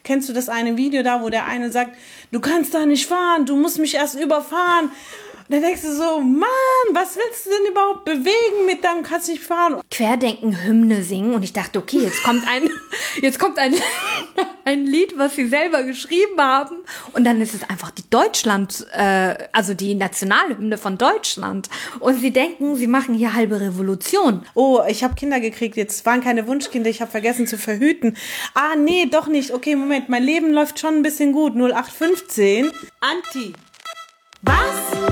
Kennst du das eine Video da, wo der eine sagt, du kannst da nicht fahren, du musst mich erst überfahren. Und dann denkst du so, Mann, was willst du denn überhaupt bewegen mit deinem, kannst nicht fahren? Querdenken-Hymne singen und ich dachte, okay, jetzt kommt ein Lied, was sie selber geschrieben haben und dann ist es einfach die also die Nationalhymne von Deutschland und sie denken, sie machen hier halbe Revolution. Oh, ich habe Kinder gekriegt, jetzt waren keine Wunschkinder, ich habe vergessen zu verhüten. Ah, nee, doch nicht. Okay, Moment, mein Leben läuft schon ein bisschen gut. 0815. Anti. Was?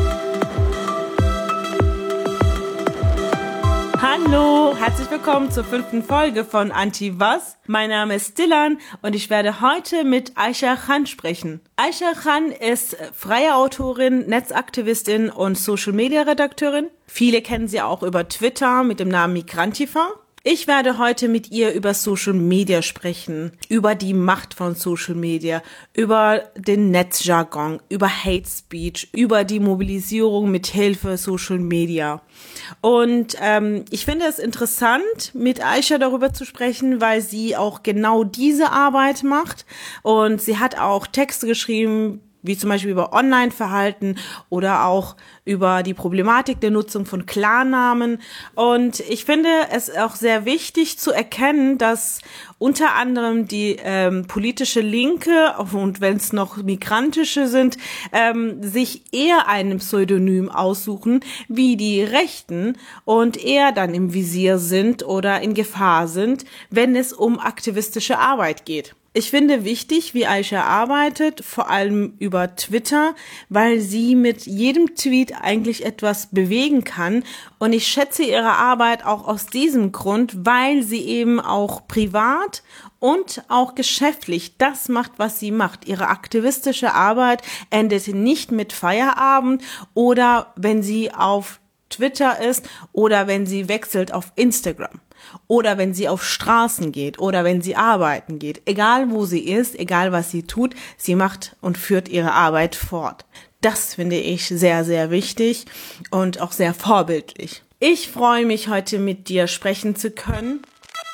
Hallo, herzlich willkommen zur 5. Folge von Anti Was. Mein Name ist Dilan und ich werde heute mit Aisha Khan sprechen. Aisha Khan ist freie Autorin, Netzaktivistin und Social-Media-Redakteurin. Viele kennen sie auch über Twitter mit dem Namen Migrantifa. Ich werde heute mit ihr über Social Media sprechen, über die Macht von Social Media, über den Netzjargon, über Hate Speech, über die Mobilisierung mit Hilfe Social Media. Und ich finde es interessant, mit Aisha darüber zu sprechen, weil sie auch genau diese Arbeit macht. Und sie hat auch Texte geschrieben, wie zum Beispiel über Online-Verhalten oder auch über die Problematik der Nutzung von Klarnamen. Und ich finde es auch sehr wichtig zu erkennen, dass unter anderem die politische Linke, und wenn es noch migrantische sind, sich eher einem Pseudonym aussuchen, wie die Rechten und eher dann im Visier sind oder in Gefahr sind, wenn es um aktivistische Arbeit geht. Ich finde wichtig, wie Aisha arbeitet, vor allem über Twitter, weil sie mit jedem Tweet eigentlich etwas bewegen kann. Und ich schätze ihre Arbeit auch aus diesem Grund, weil sie eben auch privat und auch geschäftlich das macht, was sie macht. Ihre aktivistische Arbeit endet nicht mit Feierabend oder wenn sie auf Twitter ist oder wenn sie wechselt auf Instagram. Oder wenn sie auf Straßen geht oder wenn sie arbeiten geht. Egal wo sie ist, egal was sie tut, sie macht und führt ihre Arbeit fort. Das finde ich sehr, sehr wichtig und auch sehr vorbildlich. Ich freue mich, heute mit dir sprechen zu können.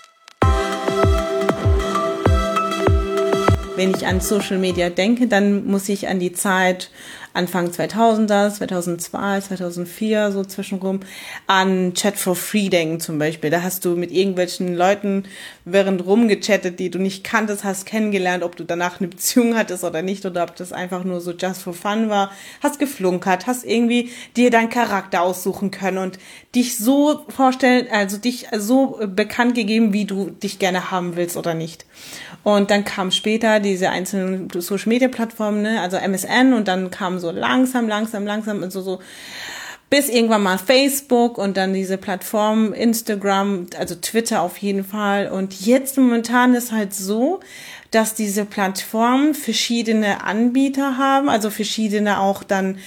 Wenn ich an Social Media denke, dann muss ich an die Zeit Anfang 2000er, 2002, 2004, so zwischenrum, an Chat for Free denken zum Beispiel. Da hast du mit irgendwelchen Leuten während rumgechattet, die du nicht kanntest, hast kennengelernt, ob du danach eine Beziehung hattest oder nicht, oder ob das einfach nur so just for fun war. Hast geflunkert, hast irgendwie dir deinen Charakter aussuchen können und dich so vorstellen, also dich so bekannt gegeben, wie du dich gerne haben willst oder nicht. Und dann kam später diese einzelnen Social-Media-Plattformen, ne, also MSN, und dann kam so langsam und so bis irgendwann mal Facebook und dann diese Plattform Instagram, also Twitter auf jeden Fall. Und jetzt momentan ist halt so, dass diese Plattformen verschiedene Anbieter haben, also verschiedene auch dann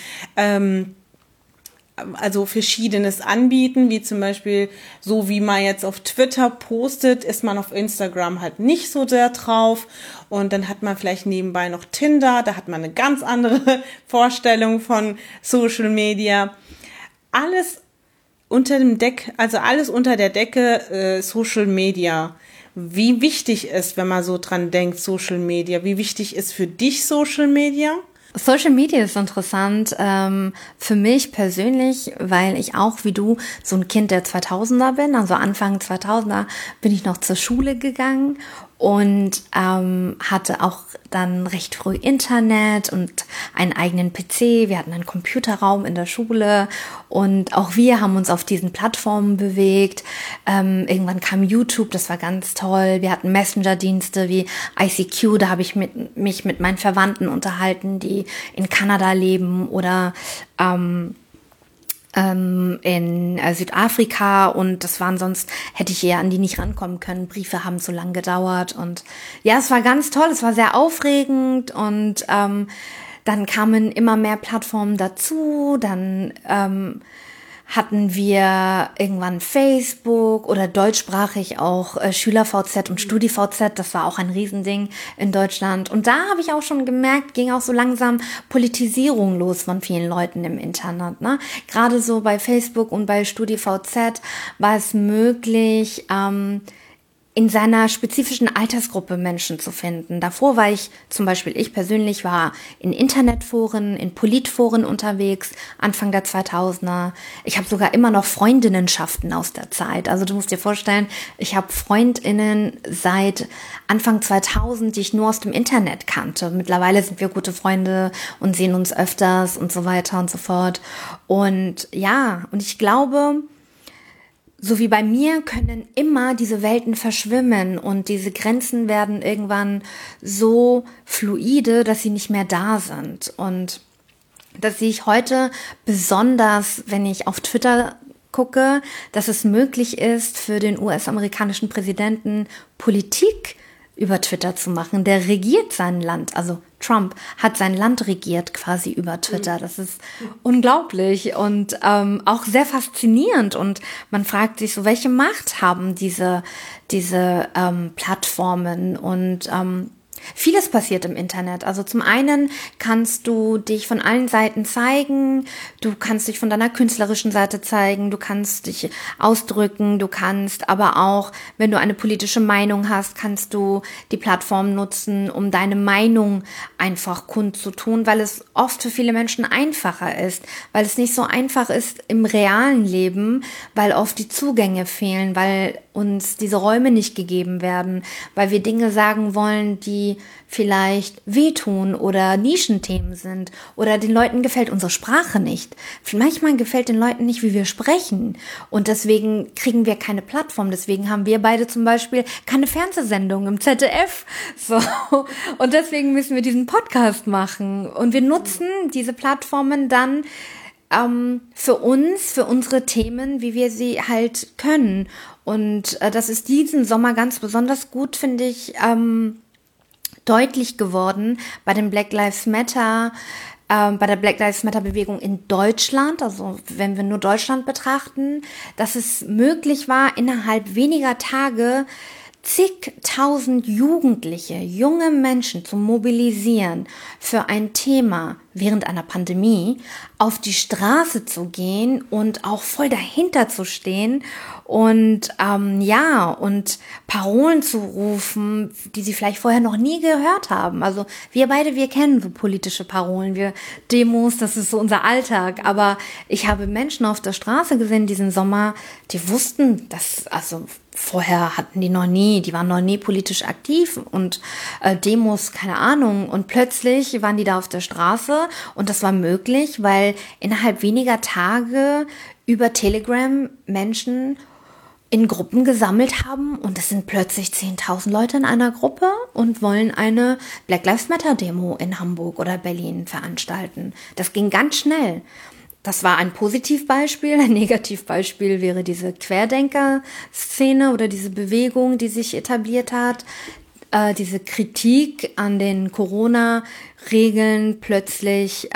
also Verschiedenes anbieten, wie zum Beispiel, so wie man jetzt auf Twitter postet, ist man auf Instagram halt nicht so sehr drauf und dann hat man vielleicht nebenbei noch Tinder, da hat man eine ganz andere Vorstellung von Social Media. Alles unter dem alles unter der Decke Social Media. Wie wichtig ist, wenn man so dran denkt, Social Media? Wie wichtig ist für dich Social Media? Social Media ist interessant für mich persönlich, weil ich auch wie du so ein Kind der 2000er bin. Also Anfang 2000er bin ich noch zur Schule gegangen und hatte auch dann recht früh Internet und einen eigenen PC. Wir hatten einen Computerraum in der Schule und auch wir haben uns auf diesen Plattformen bewegt. Irgendwann kam YouTube, das war ganz toll. Wir hatten Messenger-Dienste wie ICQ, da habe ich mich mit meinen Verwandten unterhalten, die in Kanada leben oder in Südafrika, und das waren sonst, hätte ich eher an die nicht rankommen können. Briefe haben zu lang gedauert und ja, es war ganz toll, es war sehr aufregend und dann kamen immer mehr Plattformen dazu, dann hatten wir irgendwann Facebook oder deutschsprachig auch SchülerVZ und StudiVZ, das war auch ein Riesending in Deutschland. Und da habe ich auch schon gemerkt, ging auch so langsam Politisierung los von vielen Leuten im Internet, ne? Gerade so bei Facebook und bei StudiVZ war es möglich, in seiner spezifischen Altersgruppe Menschen zu finden. Davor war ich persönlich war in Internetforen, in Politforen unterwegs, Anfang der 2000er. Ich habe sogar immer noch Freundinnenschaften aus der Zeit. Also du musst dir vorstellen, ich habe Freundinnen seit Anfang 2000, die ich nur aus dem Internet kannte. Mittlerweile sind wir gute Freunde und sehen uns öfters und so weiter und so fort. Und ja, und ich glaube, so wie bei mir können immer diese Welten verschwimmen und diese Grenzen werden irgendwann so fluide, dass sie nicht mehr da sind. Und das sehe ich heute besonders, wenn ich auf Twitter gucke, dass es möglich ist, für den US-amerikanischen Präsidenten Politik über Twitter zu machen. Der regiert sein Land, also Trump hat sein Land regiert quasi über Twitter. Das ist unglaublich und auch sehr faszinierend. Und man fragt sich so, welche Macht haben diese Plattformen? Und vieles passiert im Internet. Also zum einen kannst du dich von allen Seiten zeigen, du kannst dich von deiner künstlerischen Seite zeigen, du kannst dich ausdrücken, du kannst aber auch, wenn du eine politische Meinung hast, kannst du die Plattform nutzen, um deine Meinung einfach kundzutun, weil es oft für viele Menschen einfacher ist, weil es nicht so einfach ist im realen Leben, weil oft die Zugänge fehlen, weil uns diese Räume nicht gegeben werden, weil wir Dinge sagen wollen, die vielleicht wehtun oder Nischenthemen sind oder den Leuten gefällt unsere Sprache nicht. Manchmal gefällt den Leuten nicht, wie wir sprechen und deswegen kriegen wir keine Plattform. Deswegen haben wir beide zum Beispiel keine Fernsehsendung im ZDF. So. Und deswegen müssen wir diesen Podcast machen und wir nutzen diese Plattformen dann für uns, für unsere Themen, wie wir sie halt können. Und das ist diesen Sommer ganz besonders gut, finde ich, deutlich geworden bei den Black Lives Matter, bei der Black Lives Matter Bewegung in Deutschland, also wenn wir nur Deutschland betrachten, dass es möglich war, innerhalb weniger Tage zigtausend Jugendliche, junge Menschen zu mobilisieren für ein Thema während einer Pandemie, auf die Straße zu gehen und auch voll dahinter zu stehen und und Parolen zu rufen, die sie vielleicht vorher noch nie gehört haben. Also wir kennen so politische Parolen, wir Demos, das ist so unser Alltag. Aber ich habe Menschen auf der Straße gesehen diesen Sommer, die wussten, dass vorher die waren noch nie politisch aktiv und Demos, keine Ahnung. Und plötzlich waren die da auf der Straße und das war möglich, weil innerhalb weniger Tage über Telegram Menschen in Gruppen gesammelt haben und es sind plötzlich 10.000 Leute in einer Gruppe und wollen eine Black Lives Matter Demo in Hamburg oder Berlin veranstalten. Das ging ganz schnell. Das war ein Positivbeispiel. Ein Negativbeispiel wäre diese Querdenker-Szene oder diese Bewegung, die sich etabliert hat. Diese Kritik an den Corona-Regeln plötzlich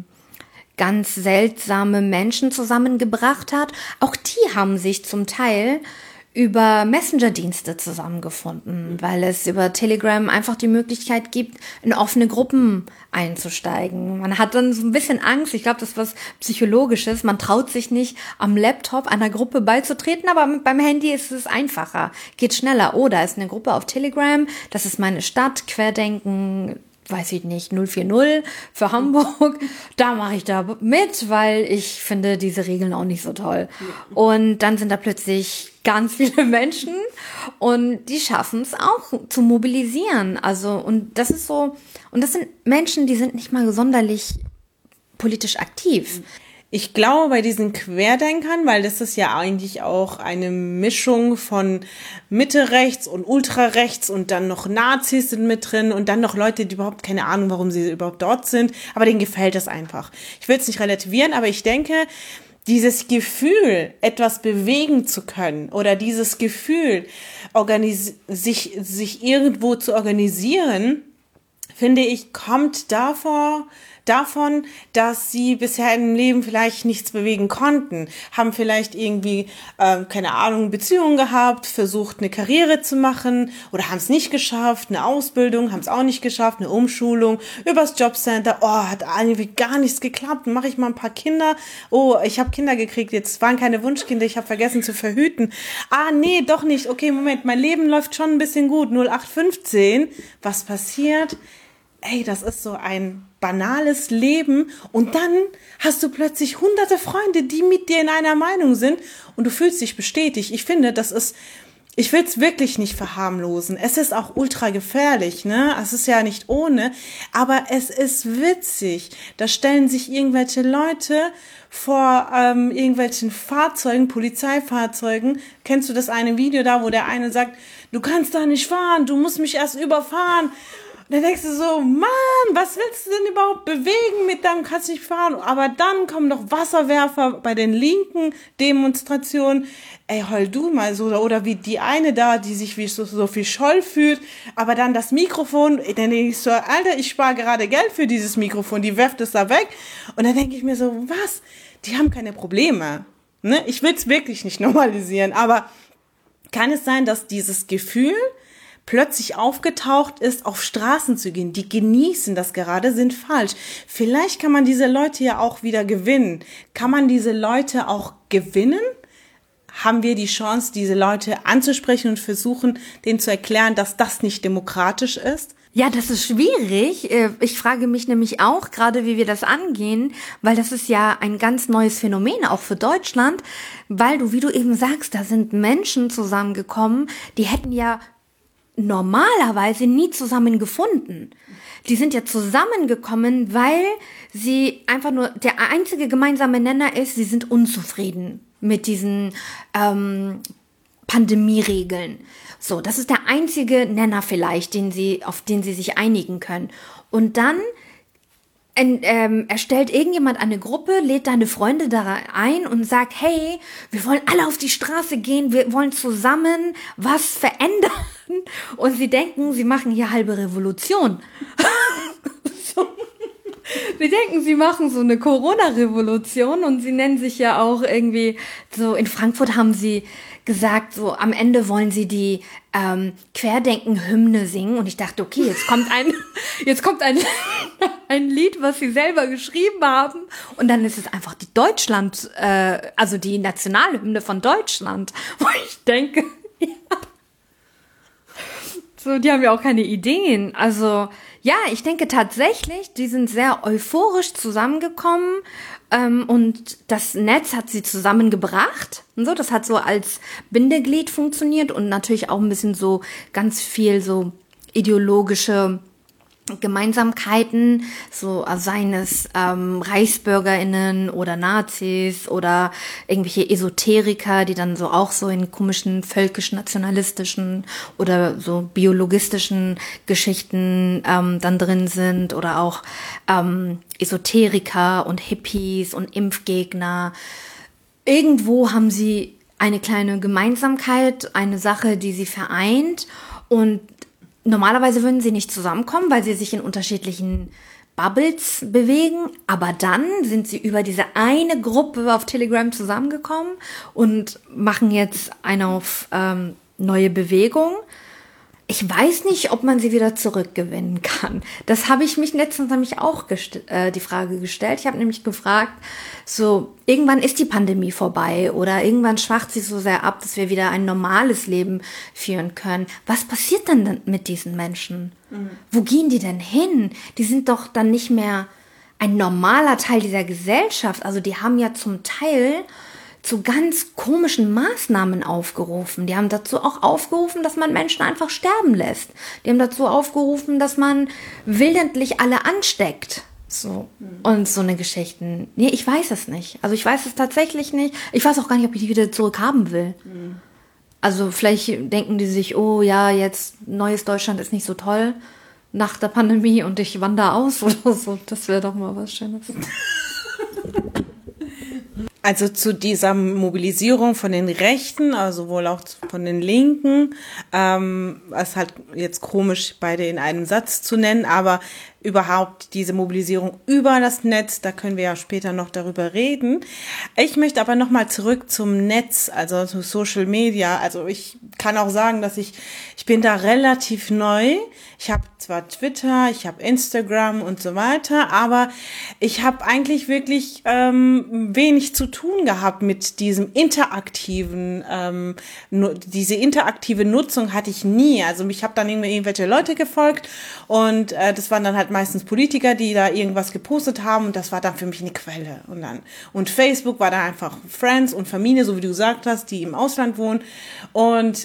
ganz seltsame Menschen zusammengebracht hat. Auch die haben sich zum Teil über Messenger-Dienste zusammengefunden, weil es über Telegram einfach die Möglichkeit gibt, in offene Gruppen einzusteigen. Man hat dann so ein bisschen Angst, ich glaube, das ist was Psychologisches, man traut sich nicht, am Laptop einer Gruppe beizutreten, aber beim Handy ist es einfacher, geht schneller. Oh, da ist eine Gruppe auf Telegram, das ist meine Stadt, Querdenken, weiß ich nicht, 040 für Hamburg, da mache ich da mit, weil ich finde diese Regeln auch nicht so toll. Und dann sind da plötzlich ganz viele Menschen und die schaffen es auch zu mobilisieren. Also, und das ist so, und das sind Menschen, die sind nicht mal sonderlich politisch aktiv. Ich glaube, bei diesen Querdenkern, weil das ist ja eigentlich auch eine Mischung von Mitte-rechts und Ultra-rechts und dann noch Nazis sind mit drin und dann noch Leute, die überhaupt keine Ahnung, warum sie überhaupt dort sind, aber denen gefällt das einfach. Ich will es nicht relativieren, aber ich denke, dieses Gefühl, etwas bewegen zu können oder dieses Gefühl, sich irgendwo zu organisieren, finde ich, kommt davor, davon, dass sie bisher im Leben vielleicht nichts bewegen konnten, haben vielleicht irgendwie, keine Ahnung, Beziehungen gehabt, versucht eine Karriere zu machen oder haben es nicht geschafft, eine Ausbildung, haben es auch nicht geschafft, eine Umschulung, übers Jobcenter, hat irgendwie gar nichts geklappt, mache ich mal ein paar Kinder, ich habe Kinder gekriegt, jetzt waren keine Wunschkinder, ich habe vergessen zu verhüten, nee, doch nicht, okay, Moment, mein Leben läuft schon ein bisschen gut, 0815, was passiert? Das ist so ein banales Leben und dann hast du plötzlich hunderte Freunde, die mit dir in einer Meinung sind und du fühlst dich bestätigt. Ich finde, ich will es wirklich nicht verharmlosen. Es ist auch ultra gefährlich, ne? Es ist ja nicht ohne, aber es ist witzig. Da stellen sich irgendwelche Leute vor irgendwelchen Fahrzeugen, Polizeifahrzeugen. Kennst du das eine Video da, wo der eine sagt, du kannst da nicht fahren, du musst mich erst überfahren. Dann denkst du so, Mann, was willst du denn überhaupt bewegen mit deinem, kannst nicht fahren? Aber dann kommen noch Wasserwerfer bei den linken Demonstrationen. Heul du mal so. Oder wie die eine da, die sich wie so viel Scholl fühlt. Aber dann das Mikrofon, dann denke ich so, Alter, ich spare gerade Geld für dieses Mikrofon. Die werft es da weg. Und dann denke ich mir so, was? Die haben keine Probleme. Ne? Ich will es wirklich nicht normalisieren. Aber kann es sein, dass dieses Gefühl plötzlich aufgetaucht ist, auf Straßen zu gehen, die genießen das gerade, sind falsch. Vielleicht kann man diese Leute ja auch wieder gewinnen. Kann man diese Leute auch gewinnen? Haben wir die Chance, diese Leute anzusprechen und versuchen, denen zu erklären, dass das nicht demokratisch ist? Ja, das ist schwierig. Ich frage mich nämlich auch gerade, wie wir das angehen, weil das ist ja ein ganz neues Phänomen, auch für Deutschland, weil du, wie du eben sagst, da sind Menschen zusammengekommen, die hätten ja normalerweise nie zusammen gefunden. Die sind ja zusammengekommen, weil sie einfach nur, der einzige gemeinsame Nenner ist, sie sind unzufrieden mit diesen Pandemieregeln. So, das ist der einzige Nenner vielleicht, auf den sie sich einigen können. Und dann erstellt irgendjemand eine Gruppe, lädt deine Freunde da ein und sagt, hey, wir wollen alle auf die Straße gehen, wir wollen zusammen was verändern. Und sie denken, sie machen hier halbe Revolution. Sie denken, sie machen so eine Corona-Revolution und sie nennen sich ja auch irgendwie so, in Frankfurt haben sie gesagt, so am Ende wollen sie die Querdenken-Hymne singen und ich dachte, okay, jetzt kommt ein Lied, was sie selber geschrieben haben und dann ist es einfach die also die Nationalhymne von Deutschland, wo ich denke, ja, so, die haben ja auch keine Ideen, also ja, ich denke tatsächlich, die sind sehr euphorisch zusammengekommen und das Netz hat sie zusammengebracht. Und so, das hat so als Bindeglied funktioniert und natürlich auch ein bisschen so ganz viel so ideologische Gemeinsamkeiten, so seien es ReichsbürgerInnen oder Nazis oder irgendwelche Esoteriker, die dann so auch so in komischen völkisch-nationalistischen oder so biologistischen Geschichten dann drin sind oder auch Esoteriker und Hippies und Impfgegner. Irgendwo haben sie eine kleine Gemeinsamkeit, eine Sache, die sie vereint und normalerweise würden sie nicht zusammenkommen, weil sie sich in unterschiedlichen Bubbles bewegen, aber dann sind sie über diese eine Gruppe auf Telegram zusammengekommen und machen jetzt eine auf neue Bewegung. Ich weiß nicht, ob man sie wieder zurückgewinnen kann. Das habe ich mich letztens nämlich auch die Frage gestellt. Ich habe nämlich gefragt, so irgendwann ist die Pandemie vorbei oder irgendwann schwacht sie so sehr ab, dass wir wieder ein normales Leben führen können. Was passiert denn mit diesen Menschen? Mhm. Wo gehen die denn hin? Die sind doch dann nicht mehr ein normaler Teil dieser Gesellschaft. Also die haben ja zum Teil zu ganz komischen Maßnahmen aufgerufen. Die haben dazu auch aufgerufen, dass man Menschen einfach sterben lässt. Die haben dazu aufgerufen, dass man willentlich alle ansteckt. So. Und so eine Geschichten. Nee, ich weiß es nicht. Also ich weiß es tatsächlich nicht. Ich weiß auch gar nicht, ob ich die wieder zurückhaben will. Also vielleicht denken die sich, oh ja, jetzt neues Deutschland ist nicht so toll nach der Pandemie und ich wandere aus oder so. Das wäre doch mal was Schönes. Also zu dieser Mobilisierung von den Rechten, also wohl auch von den Linken, ist halt jetzt komisch, beide in einem Satz zu nennen, aber überhaupt diese Mobilisierung über das Netz, da können wir ja später noch darüber reden. Ich möchte aber nochmal zurück zum Netz, also zu Social Media. Also ich kann auch sagen, dass ich bin da relativ neu. Ich habe zwar Twitter, ich habe Instagram und so weiter, aber ich habe eigentlich wirklich wenig zu tun gehabt mit diesem interaktiven, diese interaktive Nutzung hatte ich nie. Also ich habe dann irgendwelche Leute gefolgt und das waren dann halt meistens Politiker, die da irgendwas gepostet haben und das war dann für mich eine Quelle. Und Facebook war dann einfach Friends und Familie, so wie du gesagt hast, die im Ausland wohnen. Und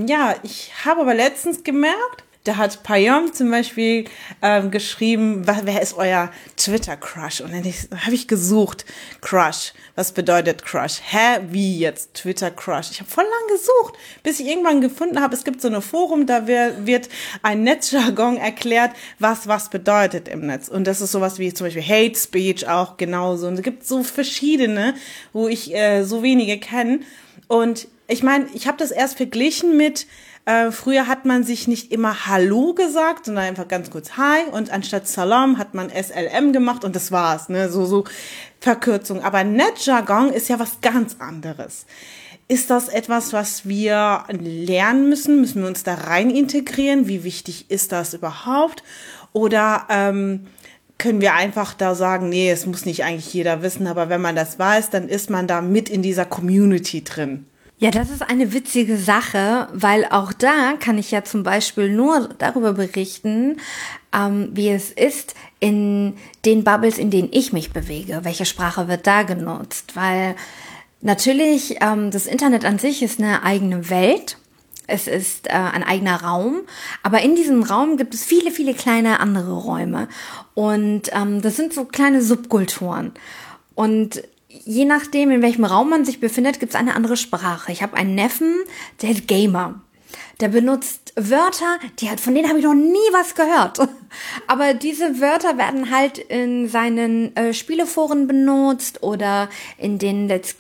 ich habe aber letztens gemerkt, da hat Payam zum Beispiel geschrieben, wer ist euer Twitter-Crush? Und dann habe ich gesucht, Crush. Was bedeutet Crush? Wie jetzt Twitter-Crush? Ich habe voll lang gesucht, bis ich irgendwann gefunden habe, es gibt so ein Forum, da wird ein Netzjargon erklärt, was bedeutet im Netz. Und das ist sowas wie zum Beispiel Hate Speech auch genauso. Und es gibt so verschiedene, wo ich so wenige kenne. Und ich meine, ich habe das erst verglichen mit früher hat man sich nicht immer Hallo gesagt, sondern einfach ganz kurz Hi und anstatt Salam hat man SLM gemacht und das war's, ne, so Verkürzung. Aber Netzjargon ist ja was ganz anderes. Ist das etwas, was wir lernen müssen? Müssen wir uns da rein integrieren? Wie wichtig ist das überhaupt? Oder können wir einfach da sagen, nee, es muss nicht eigentlich jeder wissen, aber wenn man das weiß, dann ist man da mit in dieser Community drin. Ja, das ist eine witzige Sache, weil auch da kann ich ja zum Beispiel nur darüber berichten, wie es ist in den Bubbles, in denen ich mich bewege. Welche Sprache wird da genutzt? Weil natürlich das Internet an sich ist eine eigene Welt. Es ist ein eigener Raum, aber in diesem Raum gibt es viele, viele kleine andere Räume. Und das sind so kleine Subkulturen. Und je nachdem, in welchem Raum man sich befindet, gibt es eine andere Sprache. Ich habe einen Neffen, der ist Gamer. Der benutzt Wörter, von denen habe ich noch nie was gehört. Aber diese Wörter werden halt in seinen Spieleforen benutzt oder in den Let's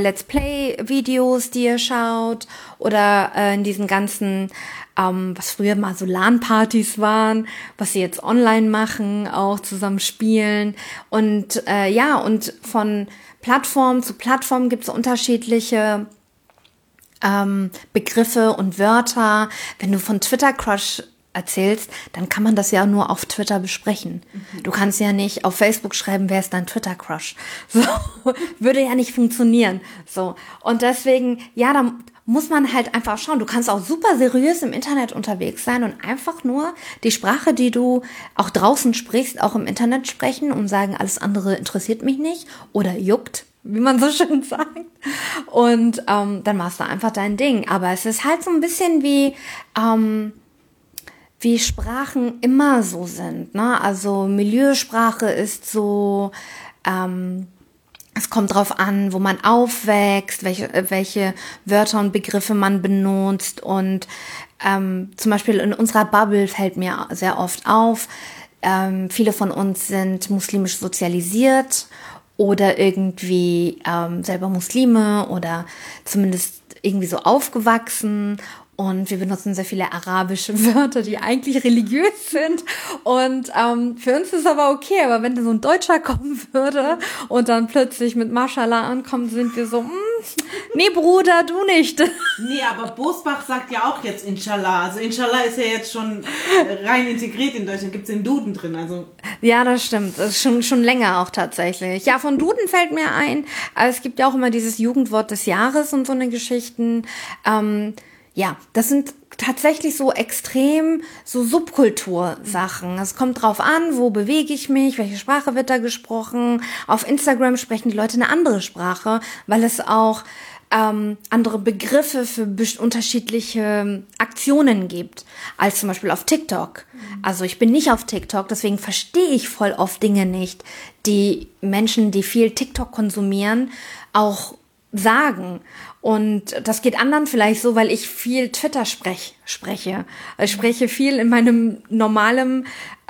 Play-Videos, die er schaut oder in diesen ganzen, was früher mal so LAN-Partys waren, was sie jetzt online machen, auch zusammen spielen. Und und von Plattform zu Plattform gibt es unterschiedliche Begriffe und Wörter. Wenn du von Twitter-Crush erzählst, dann kann man das ja nur auf Twitter besprechen. Du kannst ja nicht auf Facebook schreiben, wer ist dein Twitter-Crush? So, würde ja nicht funktionieren. So. Und deswegen, da muss man halt einfach schauen. Du kannst auch super seriös im Internet unterwegs sein und einfach nur die Sprache, die du auch draußen sprichst, auch im Internet sprechen und sagen, alles andere interessiert mich nicht oder juckt, wie man so schön sagt. Und dann machst du einfach dein Ding. Aber es ist halt so ein bisschen wie Sprachen immer so sind, ne? Also Milieusprache ist so, es kommt drauf an, wo man aufwächst, welche Wörter und Begriffe man benutzt. Und zum Beispiel in unserer Bubble fällt mir sehr oft auf, viele von uns sind muslimisch sozialisiert oder irgendwie selber Muslime oder zumindest irgendwie so aufgewachsen. Und wir benutzen sehr viele arabische Wörter, die eigentlich religiös sind. Und für uns ist es aber okay. Aber wenn so ein Deutscher kommen würde und dann plötzlich mit Mashallah ankommt, sind wir so, nee Bruder, du nicht. Nee, aber Bosbach sagt ja auch jetzt Inshallah. Also Inshallah ist ja jetzt schon rein integriert in Deutschland. Gibt es den Duden drin. Also ja, das stimmt. Das ist schon länger auch tatsächlich. Ja, von Duden fällt mir ein, es gibt ja auch immer dieses Jugendwort des Jahres und so eine Geschichten. Ja, das sind tatsächlich so extrem so Subkultursachen. Es kommt drauf an, wo bewege ich mich, welche Sprache wird da gesprochen. Auf Instagram sprechen die Leute eine andere Sprache, weil es auch andere Begriffe für unterschiedliche Aktionen gibt, als zum Beispiel auf TikTok. Also ich bin nicht auf TikTok, deswegen verstehe ich voll oft Dinge nicht, die Menschen, die viel TikTok konsumieren, auch sagen. Und das geht anderen vielleicht so, weil ich viel Twitter spreche. Ich spreche viel in meinem normalen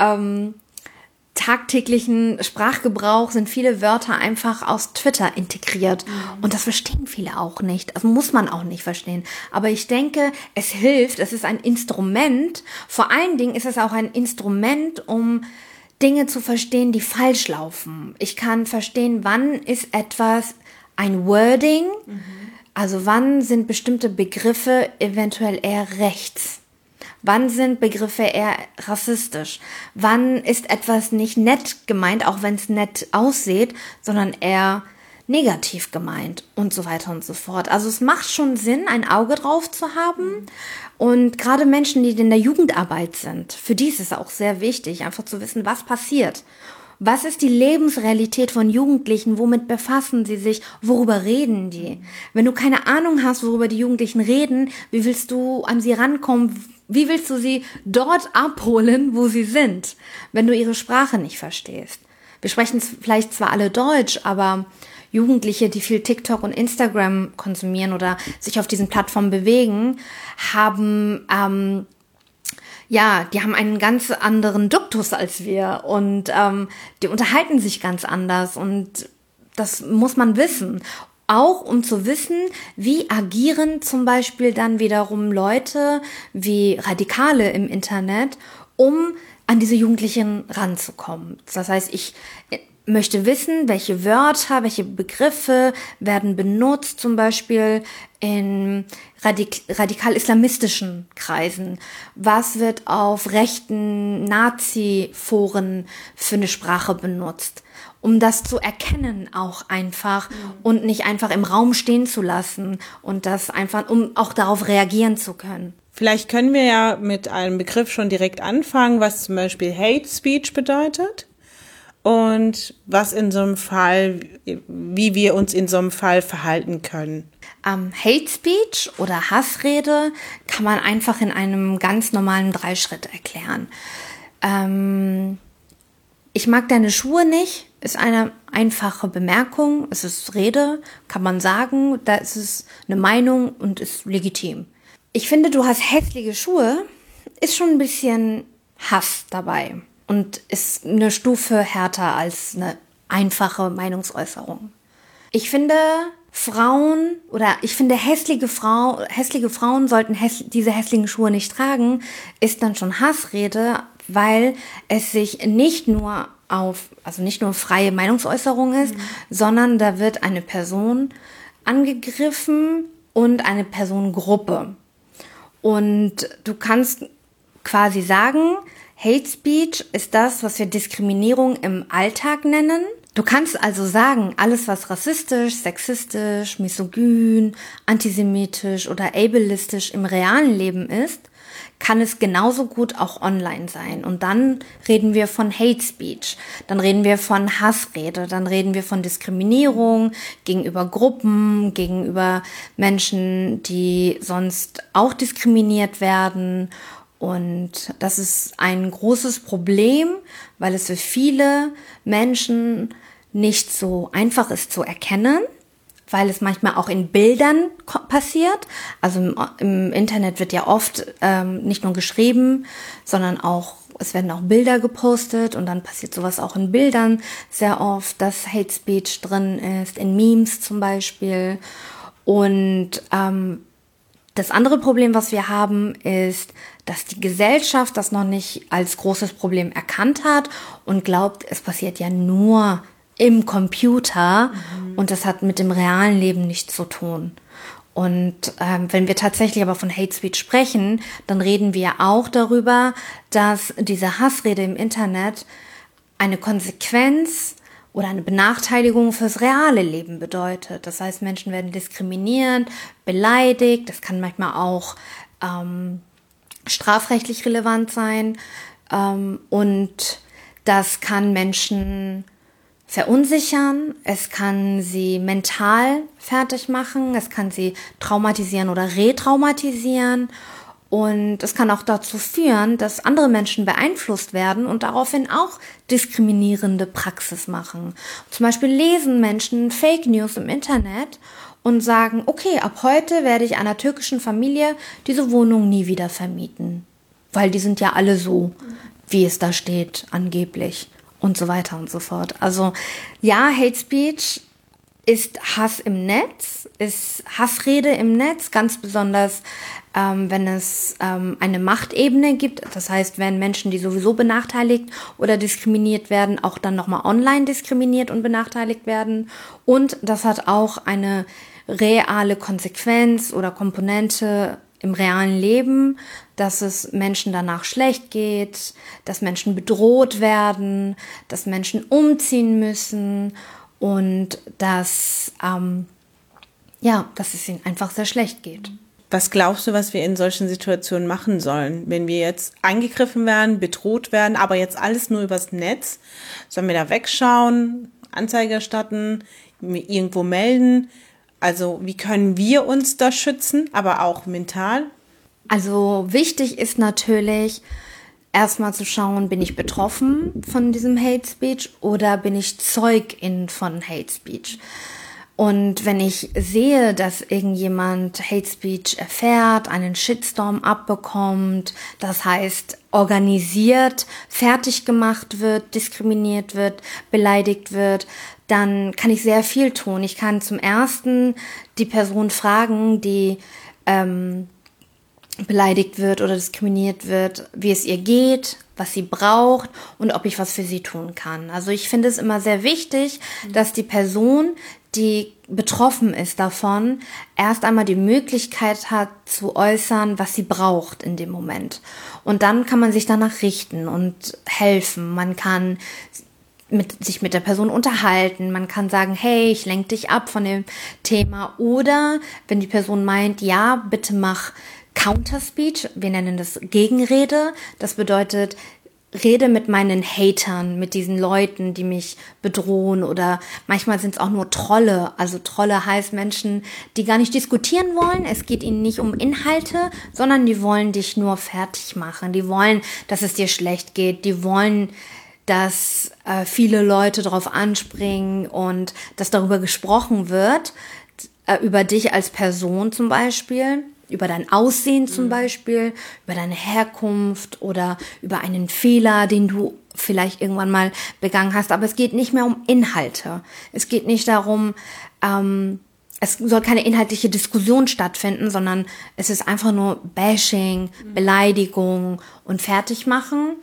tagtäglichen Sprachgebrauch sind viele Wörter einfach aus Twitter integriert. Und das verstehen viele auch nicht. Das muss man auch nicht verstehen. Aber ich denke, es hilft. Es ist ein Instrument. Vor allen Dingen ist es auch ein Instrument, um Dinge zu verstehen, die falsch laufen. Ich kann verstehen, wann ist etwas ein Wording, also wann sind bestimmte Begriffe eventuell eher rechts. Wann sind Begriffe eher rassistisch? Wann ist etwas nicht nett gemeint, auch wenn es nett aussieht, sondern eher negativ gemeint und so weiter und so fort. Also es macht schon Sinn, ein Auge drauf zu haben. Und gerade Menschen, die in der Jugendarbeit sind, für die ist es auch sehr wichtig, einfach zu wissen, was passiert. Was ist die Lebensrealität von Jugendlichen? Womit befassen sie sich? Worüber reden die? Wenn du keine Ahnung hast, worüber die Jugendlichen reden, wie willst du an sie rankommen? Wie willst du sie dort abholen, wo sie sind, wenn du ihre Sprache nicht verstehst? Wir sprechen vielleicht zwar alle Deutsch, aber Jugendliche, die viel TikTok und Instagram konsumieren oder sich auf diesen Plattformen bewegen, haben die haben einen ganz anderen Duktus als wir und die unterhalten sich ganz anders und das muss man wissen. Auch um zu wissen, wie agieren zum Beispiel dann wiederum Leute wie Radikale im Internet, um an diese Jugendlichen ranzukommen. Das heißt, ich möchte wissen, welche Wörter, welche Begriffe werden benutzt, zum Beispiel in radikal-islamistischen Kreisen. Was wird auf rechten Nazi-Foren für eine Sprache benutzt? Um das zu erkennen auch einfach und nicht einfach im Raum stehen zu lassen und das einfach, um auch darauf reagieren zu können. Vielleicht können wir ja mit einem Begriff schon direkt anfangen, was zum Beispiel Hate Speech bedeutet und was in so einem Fall, wie wir uns in so einem Fall verhalten können. Hate Speech oder Hassrede kann man einfach in einem ganz normalen 3-Schritt erklären. Ich mag deine Schuhe nicht, ist eine einfache Bemerkung, es ist Rede, kann man sagen, da ist es eine Meinung und ist legitim. Ich finde, du hast hässliche Schuhe, ist schon ein bisschen Hass dabei und ist eine Stufe härter als eine einfache Meinungsäußerung. Ich finde hässliche Frauen sollten diese hässlichen Schuhe nicht tragen, ist dann schon Hassrede, weil es sich nicht nur freie Meinungsäußerung ist, sondern da wird eine Person angegriffen und eine Personengruppe. Und du kannst quasi sagen, Hate Speech ist das, was wir Diskriminierung im Alltag nennen. Du kannst also sagen, alles was rassistisch, sexistisch, misogyn, antisemitisch oder ableistisch im realen Leben ist, kann es genauso gut auch online sein. Und dann reden wir von Hate Speech, dann reden wir von Hassrede, dann reden wir von Diskriminierung gegenüber Gruppen, gegenüber Menschen, die sonst auch diskriminiert werden. Und das ist ein großes Problem, weil es für viele Menschen nicht so einfach ist zu erkennen, weil es manchmal auch in Bildern passiert. Also im Internet wird ja oft nicht nur geschrieben, sondern es werden auch Bilder gepostet und dann passiert sowas auch in Bildern sehr oft, dass Hate Speech drin ist, in Memes zum Beispiel. Und das andere Problem, was wir haben, ist, dass die Gesellschaft das noch nicht als großes Problem erkannt hat und glaubt, es passiert ja nur im Computer und das hat mit dem realen Leben nichts zu tun. Und wenn wir tatsächlich aber von Hate Speech sprechen, dann reden wir auch darüber, dass diese Hassrede im Internet eine Konsequenz oder eine Benachteiligung fürs reale Leben bedeutet. Das heißt, Menschen werden diskriminiert, beleidigt, das kann manchmal auch strafrechtlich relevant sein und das kann Menschen verunsichern, es kann sie mental fertig machen, es kann sie traumatisieren oder retraumatisieren und es kann auch dazu führen, dass andere Menschen beeinflusst werden und daraufhin auch diskriminierende Praxis machen. Zum Beispiel lesen Menschen Fake News im Internet und sagen, okay, ab heute werde ich einer türkischen Familie diese Wohnung nie wieder vermieten, weil die sind ja alle so, wie es da steht, angeblich. Und so weiter und so fort. Also ja, Hate Speech ist Hass im Netz, ist Hassrede im Netz, ganz besonders wenn es eine Machtebene gibt. Das heißt, wenn Menschen, die sowieso benachteiligt oder diskriminiert werden, auch dann nochmal online diskriminiert und benachteiligt werden. Und das hat auch eine reale Konsequenz oder Komponente im realen Leben, dass es Menschen danach schlecht geht, dass Menschen bedroht werden, dass Menschen umziehen müssen und dass es ihnen einfach sehr schlecht geht. Was glaubst du, was wir in solchen Situationen machen sollen, wenn wir jetzt angegriffen werden, bedroht werden, aber jetzt alles nur übers Netz? Sollen wir da wegschauen, Anzeige erstatten, irgendwo melden? Also wie können wir uns da schützen, aber auch mental? Also wichtig ist natürlich, erstmal zu schauen, bin ich betroffen von diesem Hate Speech oder bin ich Zeugin von Hate Speech? Und wenn ich sehe, dass irgendjemand Hate Speech erfährt, einen Shitstorm abbekommt, das heißt organisiert, fertig gemacht wird, diskriminiert wird, beleidigt wird, dann kann ich sehr viel tun. Ich kann zum ersten die Person fragen, die beleidigt wird oder diskriminiert wird, wie es ihr geht, was sie braucht und ob ich was für sie tun kann. Also ich finde es immer sehr wichtig, dass die Person, die betroffen ist davon, erst einmal die Möglichkeit hat zu äußern, was sie braucht in dem Moment. Und dann kann man sich danach richten und helfen. Man kann sich mit der Person unterhalten. Man kann sagen, hey, ich lenke dich ab von dem Thema. Oder wenn die Person meint, ja, bitte mach Counterspeech, wir nennen das Gegenrede. Das bedeutet, rede mit meinen Hatern, mit diesen Leuten, die mich bedrohen, oder manchmal sind es auch nur Trolle. Also Trolle heißt Menschen, die gar nicht diskutieren wollen. Es geht ihnen nicht um Inhalte, sondern die wollen dich nur fertig machen. Die wollen, dass es dir schlecht geht. Die wollen, dass viele Leute darauf anspringen und dass darüber gesprochen wird, über dich als Person zum Beispiel, über dein Aussehen zum Beispiel, über deine Herkunft oder über einen Fehler, den du vielleicht irgendwann mal begangen hast. Aber es geht nicht mehr um Inhalte. Es geht nicht darum, es soll keine inhaltliche Diskussion stattfinden, sondern es ist einfach nur Bashing, Beleidigung und Fertigmachen.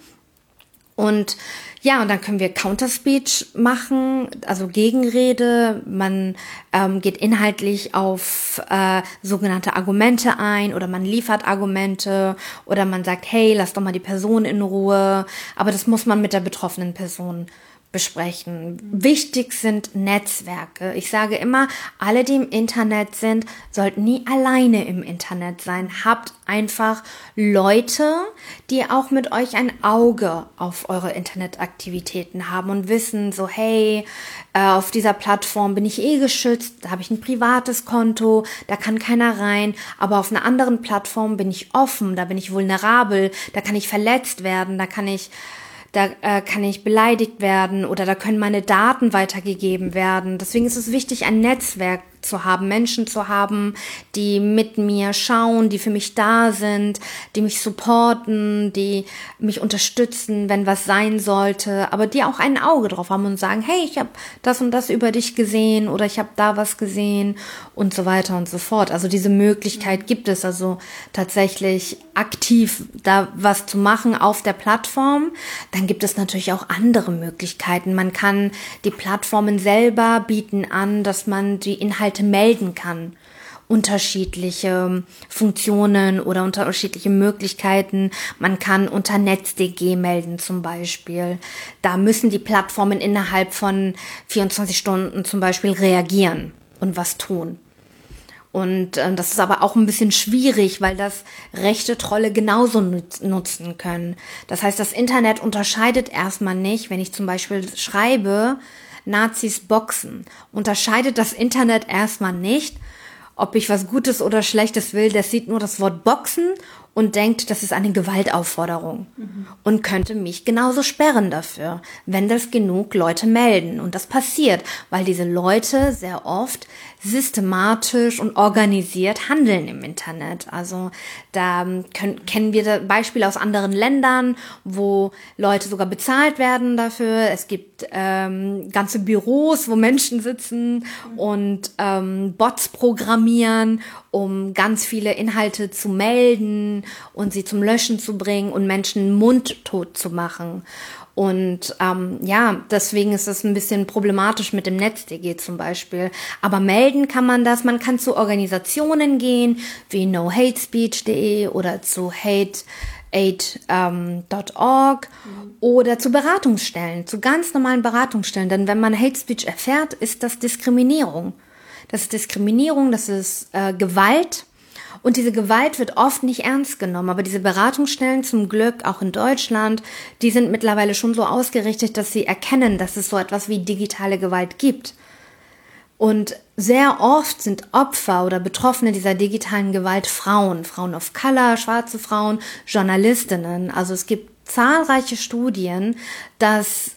Und ja, und dann können wir Counterspeech machen, also Gegenrede. Man geht inhaltlich auf sogenannte Argumente ein oder man liefert Argumente oder man sagt, hey, lass doch mal die Person in Ruhe. Aber das muss man mit der betroffenen Person besprechen. Wichtig sind Netzwerke. Ich sage immer, alle, die im Internet sind, sollten nie alleine im Internet sein. Habt einfach Leute, die auch mit euch ein Auge auf eure Internetaktivitäten haben und wissen so, hey, auf dieser Plattform bin ich geschützt, da habe ich ein privates Konto, da kann keiner rein, aber auf einer anderen Plattform bin ich offen, da bin ich vulnerabel, da kann ich verletzt werden, da kann ich beleidigt werden oder da können meine Daten weitergegeben werden. Deswegen ist es wichtig, ein Netzwerk zu haben, Menschen zu haben, die mit mir schauen, die für mich da sind, die mich supporten, die mich unterstützen, wenn was sein sollte, aber die auch ein Auge drauf haben und sagen, hey, ich habe das und das über dich gesehen oder ich habe da was gesehen und so weiter und so fort. Also diese Möglichkeit gibt es, also tatsächlich aktiv da was zu machen auf der Plattform. Dann gibt es natürlich auch andere Möglichkeiten. Man kann die Plattformen selber bieten an, dass man die Inhalte melden kann. Unterschiedliche Funktionen oder unterschiedliche Möglichkeiten. Man kann unter NetzDG melden zum Beispiel. Da müssen die Plattformen innerhalb von 24 Stunden zum Beispiel reagieren und was tun. Und das ist aber auch ein bisschen schwierig, weil das rechte Trolle genauso nutzen können. Das heißt, das Internet unterscheidet erstmal nicht, wenn ich zum Beispiel schreibe, Nazis boxen, unterscheidet das Internet erstmal nicht, ob ich was Gutes oder Schlechtes will. Das sieht nur das Wort boxen und denkt, das ist eine Gewaltaufforderung und könnte mich genauso sperren dafür, wenn das genug Leute melden. Und das passiert, weil diese Leute sehr oft systematisch und organisiert handeln im Internet. Also da kennen wir Beispiele aus anderen Ländern, wo Leute sogar bezahlt werden dafür. Es gibt ganze Büros, wo Menschen sitzen und Bots programmieren, um ganz viele Inhalte zu melden und sie zum Löschen zu bringen und Menschen mundtot zu machen. Und deswegen ist es ein bisschen problematisch mit dem NetzDG zum Beispiel. Aber melden kann man das. Man kann zu Organisationen gehen, wie nohatespeech.de oder zu hateaid.org oder zu Beratungsstellen, zu ganz normalen Beratungsstellen. Denn wenn man Hate Speech erfährt, ist das Diskriminierung. Das ist Diskriminierung, das ist Gewalt. Und diese Gewalt wird oft nicht ernst genommen. Aber diese Beratungsstellen zum Glück, auch in Deutschland, die sind mittlerweile schon so ausgerichtet, dass sie erkennen, dass es so etwas wie digitale Gewalt gibt. Und sehr oft sind Opfer oder Betroffene dieser digitalen Gewalt Frauen of Color, schwarze Frauen, Journalistinnen. Also es gibt zahlreiche Studien, dass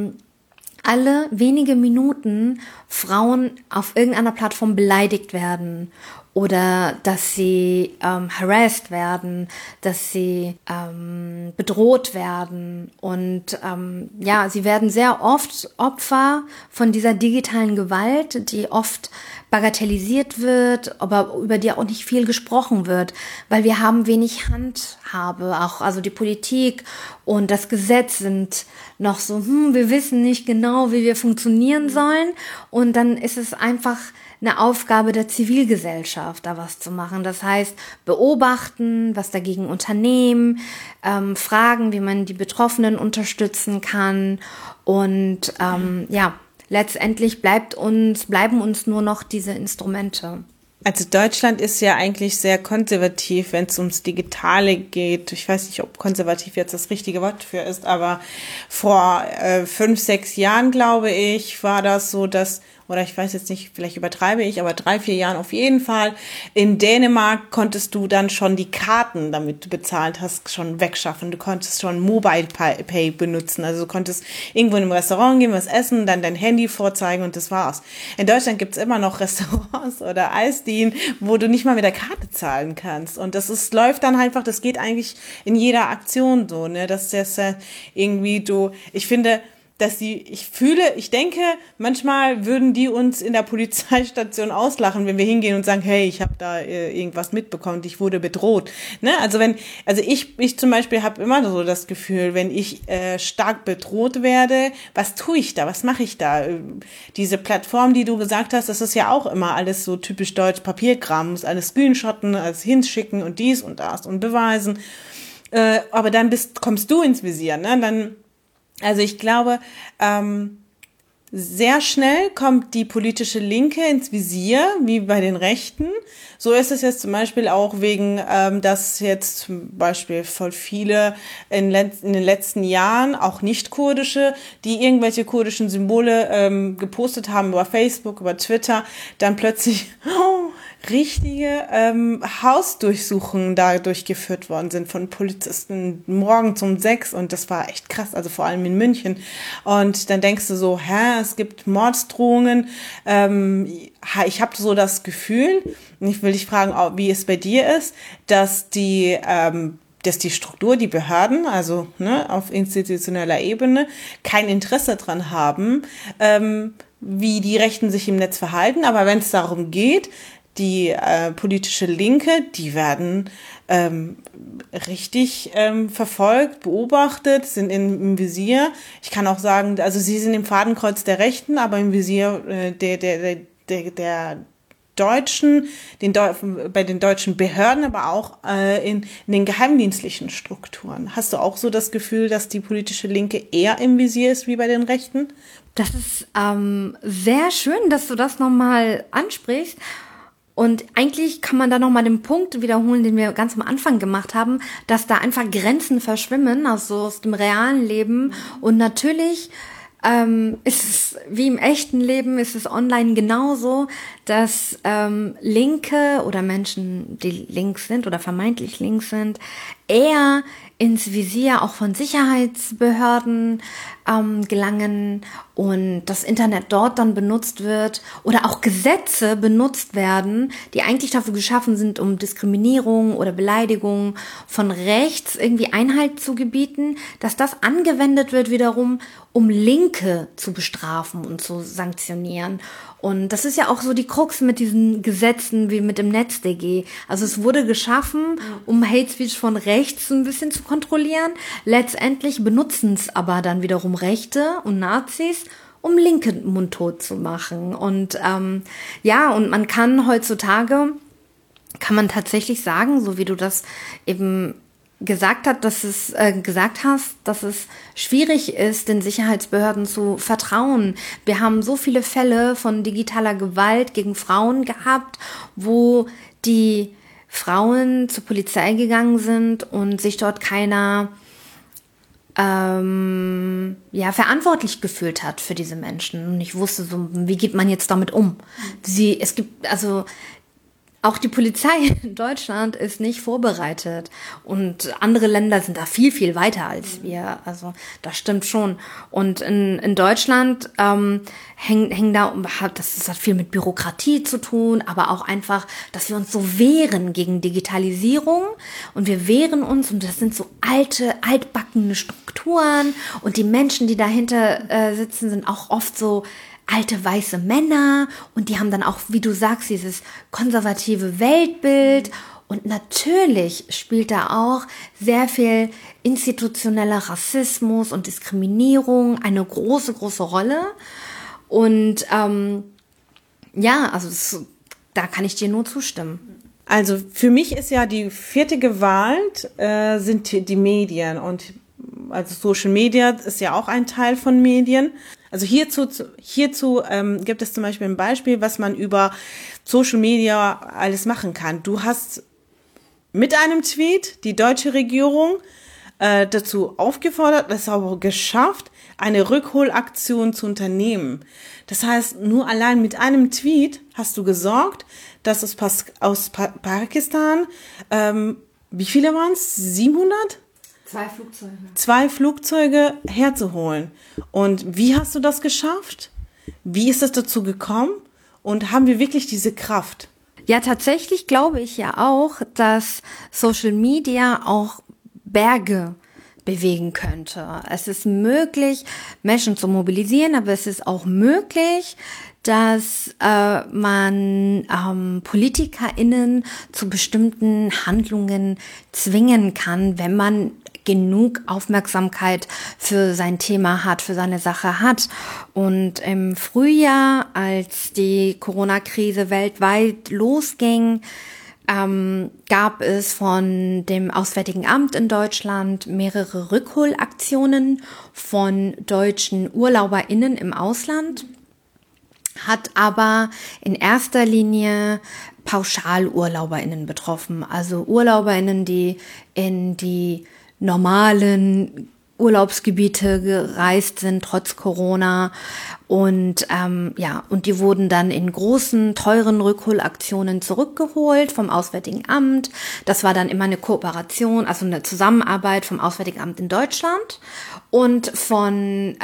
alle wenige Minuten Frauen auf irgendeiner Plattform beleidigt werden oder dass sie harassed werden, dass sie bedroht werden und sie werden sehr oft Opfer von dieser digitalen Gewalt, die oft bagatellisiert wird, aber über die auch nicht viel gesprochen wird, weil wir haben wenig Handhabe, auch also die Politik und das Gesetz sind noch so, wir wissen nicht genau, wie wir funktionieren sollen und dann ist es einfach eine Aufgabe der Zivilgesellschaft, da was zu machen. Das heißt, beobachten, was dagegen unternehmen, fragen, wie man die Betroffenen unterstützen kann und letztendlich bleiben uns nur noch diese Instrumente. Also Deutschland ist ja eigentlich sehr konservativ, wenn es ums Digitale geht. Ich weiß nicht, ob konservativ jetzt das richtige Wort für ist, aber vor 5, 6 Jahren, glaube ich, war das so, dass, oder ich weiß jetzt nicht, vielleicht übertreibe ich, aber 3, 4 Jahren auf jeden Fall. In Dänemark konntest du dann schon die Karten, damit du bezahlt hast, schon wegschaffen. Du konntest schon Mobile Pay benutzen. Also du konntest irgendwo in einem Restaurant gehen, was essen, dann dein Handy vorzeigen und das war's. In Deutschland gibt's immer noch Restaurants oder Eisdielen, wo du nicht mal mit der Karte zahlen kannst. Und läuft dann einfach, das geht eigentlich in jeder Aktion so, ne, dass das irgendwie ich finde, ich denke, manchmal würden die uns in der Polizeistation auslachen, wenn wir hingehen und sagen, hey, ich habe da irgendwas mitbekommen, ich wurde bedroht. Ne? Ich zum Beispiel habe immer so das Gefühl, wenn ich stark bedroht werde, was tue ich da, was mache ich da? Diese Plattform, die du gesagt hast, das ist ja auch immer alles so typisch deutsch, Papierkram, muss alles screenshotten, alles hinschicken und dies und das und beweisen. Aber dann kommst du ins Visier, ne? Also ich glaube, sehr schnell kommt die politische Linke ins Visier, wie bei den Rechten. So ist es jetzt zum Beispiel auch wegen, dass jetzt zum Beispiel voll viele in den letzten Jahren, auch nicht-kurdische, die irgendwelche kurdischen Symbole gepostet haben über Facebook, über Twitter, dann plötzlich richtige Hausdurchsuchungen da durchgeführt worden sind von Polizisten morgens um 6 und das war echt krass, also vor allem in München. Und dann denkst du so, es gibt Morddrohungen. Ich habe so das Gefühl, und ich will dich fragen, wie es bei dir ist, dass die Struktur, die Behörden, also auf institutioneller Ebene, kein Interesse dran haben, wie die Rechten sich im Netz verhalten. Aber wenn es darum geht, die politische Linke, die werden richtig verfolgt, beobachtet, sind im Visier. Ich kann auch sagen, also sie sind im Fadenkreuz der Rechten, aber im Visier der Deutschen, bei den deutschen Behörden, aber auch in den geheimdienstlichen Strukturen. Hast du auch so das Gefühl, dass die politische Linke eher im Visier ist wie bei den Rechten? Das ist sehr schön, dass du das nochmal ansprichst. Und eigentlich kann man da nochmal den Punkt wiederholen, den wir ganz am Anfang gemacht haben, dass da einfach Grenzen verschwimmen, also aus dem realen Leben. Und natürlich ist es wie im echten Leben, ist es online genauso, dass Linke oder Menschen, die links sind oder vermeintlich links sind, eher ins Visier auch von Sicherheitsbehörden gelangen und das Internet dort dann benutzt wird oder auch Gesetze benutzt werden, die eigentlich dafür geschaffen sind, um Diskriminierung oder Beleidigung von rechts irgendwie Einhalt zu gebieten, dass das angewendet wird wiederum, um Linke zu bestrafen und zu sanktionieren. Und das ist ja auch so die Krux mit diesen Gesetzen wie mit dem NetzDG. Also es wurde geschaffen, um Hate Speech von rechts ein bisschen zu kontrollieren. Letztendlich benutzen es aber dann wiederum Rechte und Nazis, um Linke mundtot zu machen. Und und man kann heutzutage, kann man tatsächlich sagen, so wie du das eben gesagt hast, dass es schwierig ist, den Sicherheitsbehörden zu vertrauen. Wir haben so viele Fälle von digitaler Gewalt gegen Frauen gehabt, wo die Frauen zur Polizei gegangen sind und sich dort keiner verantwortlich gefühlt hat für diese Menschen. Und ich wusste so, wie geht man jetzt damit um? Auch die Polizei in Deutschland ist nicht vorbereitet und andere Länder sind da viel, viel weiter als wir. Also das stimmt schon. Und in Deutschland das hat viel mit Bürokratie zu tun, aber auch einfach, dass wir uns so wehren gegen Digitalisierung und wir wehren uns und das sind so altbackene Strukturen und die Menschen, die dahinter sitzen, sind auch oft so alte weiße Männer und die haben dann auch, wie du sagst, dieses konservative Weltbild und natürlich spielt da auch sehr viel institutioneller Rassismus und Diskriminierung eine große, große Rolle und da kann ich dir nur zustimmen. Also für mich ist ja die vierte Gewalt sind die Medien und also Social Media ist ja auch ein Teil von Medien. Also hierzu gibt es zum Beispiel ein Beispiel, was man über Social Media alles machen kann. Du hast mit einem Tweet die deutsche Regierung dazu aufgefordert, es auch geschafft, eine Rückholaktion zu unternehmen. Das heißt, nur allein mit einem Tweet hast du gesorgt, dass aus Pakistan, wie viele waren es? 700? 2 Flugzeuge herzuholen. Und wie hast du das geschafft? Wie ist es dazu gekommen? Und haben wir wirklich diese Kraft? Ja, tatsächlich glaube ich ja auch, dass Social Media auch Berge bewegen könnte. Es ist möglich, Menschen zu mobilisieren, aber es ist auch möglich, dass man PolitikerInnen zu bestimmten Handlungen zwingen kann, wenn man genug Aufmerksamkeit für sein Thema hat, für seine Sache hat. Und im Frühjahr, als die Corona-Krise weltweit losging, gab es von dem Auswärtigen Amt in Deutschland mehrere Rückholaktionen von deutschen UrlauberInnen im Ausland, hat aber in erster Linie PauschalurlauberInnen betroffen, also UrlauberInnen, die in die normalen Urlaubsgebiete gereist sind, trotz Corona. Und und die wurden dann in großen, teuren Rückholaktionen zurückgeholt vom Auswärtigen Amt. Das war dann immer eine Kooperation, also eine Zusammenarbeit vom Auswärtigen Amt in Deutschland und von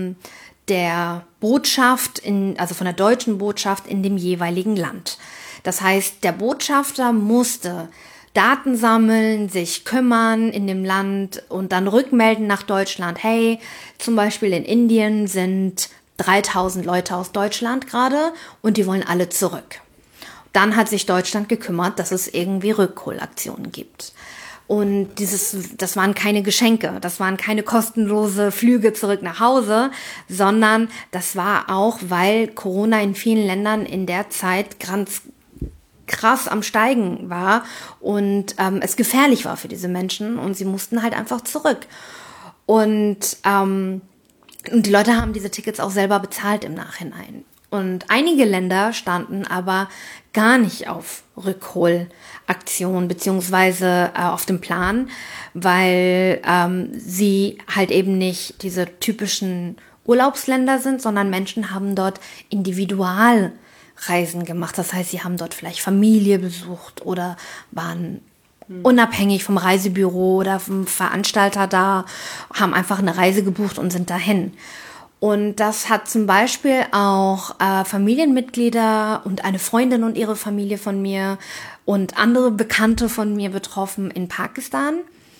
der Botschaft, von der deutschen Botschaft in dem jeweiligen Land. Das heißt, der Botschafter musste Daten sammeln, sich kümmern in dem Land und dann rückmelden nach Deutschland. Hey, zum Beispiel in Indien sind 3000 Leute aus Deutschland gerade und die wollen alle zurück. Dann hat sich Deutschland gekümmert, dass es irgendwie Rückholaktionen gibt. Und das waren keine Geschenke, das waren keine kostenlose Flüge zurück nach Hause, sondern das war auch, weil Corona in vielen Ländern in der Zeit ganz krass am Steigen war und es gefährlich war für diese Menschen und sie mussten halt einfach zurück. Und die Leute haben diese Tickets auch selber bezahlt im Nachhinein. Und einige Länder standen aber gar nicht auf Rückholaktion beziehungsweise auf dem Plan, weil sie halt eben nicht diese typischen Urlaubsländer sind, sondern Menschen haben dort Individualreisen gemacht. Das heißt, sie haben dort vielleicht Familie besucht oder waren unabhängig vom Reisebüro oder vom Veranstalter da, haben einfach eine Reise gebucht und sind dahin. Und das hat zum Beispiel auch Familienmitglieder und eine Freundin und ihre Familie von mir und andere Bekannte von mir betroffen in Pakistan.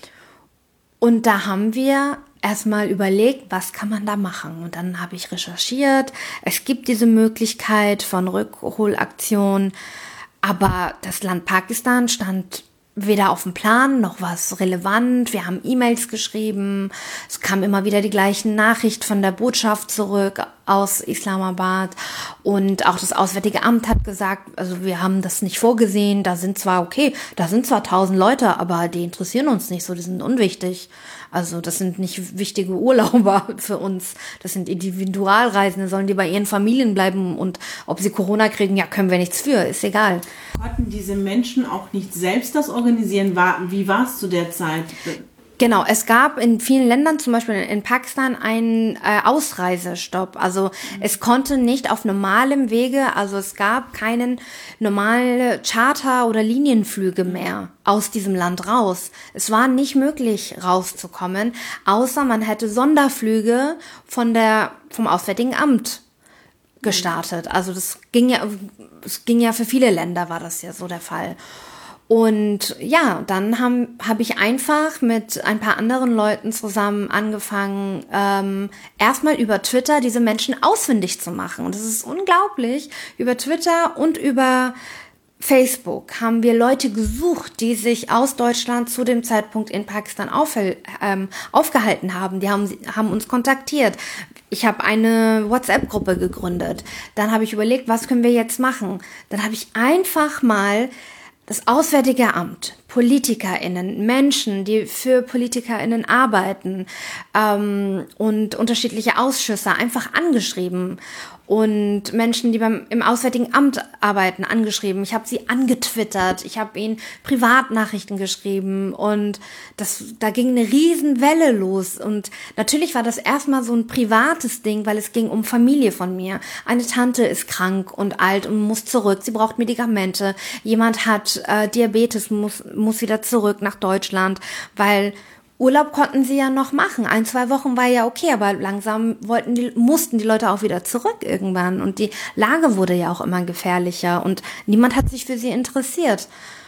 Und da haben wir erstmal überlegt, was kann man da machen? Und dann habe ich recherchiert. Es gibt diese Möglichkeit von Rückholaktion, aber das Land Pakistan stand weder auf dem Plan, noch war es relevant. Wir haben E-Mails geschrieben. Es kam immer wieder die gleichen Nachrichten von der Botschaft zurück aus Islamabad. Und auch das Auswärtige Amt hat gesagt, also wir haben das nicht vorgesehen. Da sind zwar 1000 Leute, aber die interessieren uns nicht so, die sind unwichtig. Also das sind nicht wichtige Urlauber für uns. Das sind Individualreisende, sollen die bei ihren Familien bleiben und ob sie Corona kriegen, ja, können wir nichts für, ist egal. Konnten diese Menschen auch nicht selbst das organisieren? Wie war es zu der Zeit? Genau, es gab in vielen Ländern, zum Beispiel in Pakistan, einen Ausreisestopp. Also es konnte nicht auf normalem Wege, also es gab keinen normalen Charter- oder Linienflüge mehr aus diesem Land raus. Es war nicht möglich, rauszukommen, außer man hätte Sonderflüge vom Auswärtigen Amt gestartet. Also es ging ja für viele Länder, war das ja so der Fall. Und ja, dann habe ich einfach mit ein paar anderen Leuten zusammen angefangen, erstmal über Twitter diese Menschen ausfindig zu machen. Und das ist unglaublich. Über Twitter und über Facebook haben wir Leute gesucht, die sich aus Deutschland zu dem Zeitpunkt in Pakistan aufgehalten haben. Die haben uns kontaktiert. Ich habe eine WhatsApp-Gruppe gegründet. Dann habe ich überlegt, was können wir jetzt machen? Dann habe ich einfach mal das Auswärtige Amt, PolitikerInnen, Menschen, die für PolitikerInnen arbeiten und unterschiedliche Ausschüsse einfach angeschrieben und Menschen, die im Auswärtigen Amt arbeiten, angeschrieben. Ich habe sie angetwittert, ich habe ihnen Privatnachrichten geschrieben und da ging eine Riesenwelle los. Und natürlich war das erstmal so ein privates Ding, weil es ging um Familie von mir. Eine Tante ist krank und alt und muss zurück, sie braucht Medikamente. Jemand hat Diabetes, muss wieder zurück nach Deutschland, weil Urlaub konnten sie ja noch machen. 1-2 Wochen war ja okay, aber langsam mussten die Leute auch wieder zurück irgendwann. Und die Lage wurde ja auch immer gefährlicher und niemand hat sich für sie interessiert.